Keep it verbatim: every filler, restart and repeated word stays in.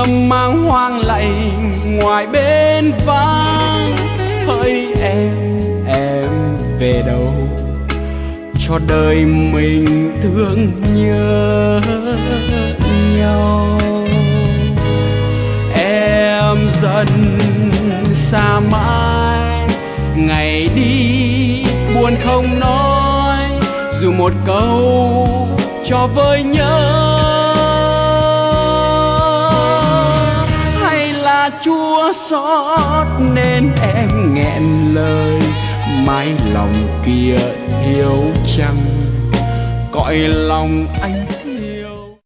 thơm mang hoang lạnh ngoài bên vắng. Hỡi em, em về đâu cho đời mình thương nhớ nhau. Em dần xa mãi, ngày đi buồn không nói, dù một câu cho vơi nhớ. Hay là Chúa xót nên em nghẹn lời, mái lòng kia thiếu chăng cõi lòng anh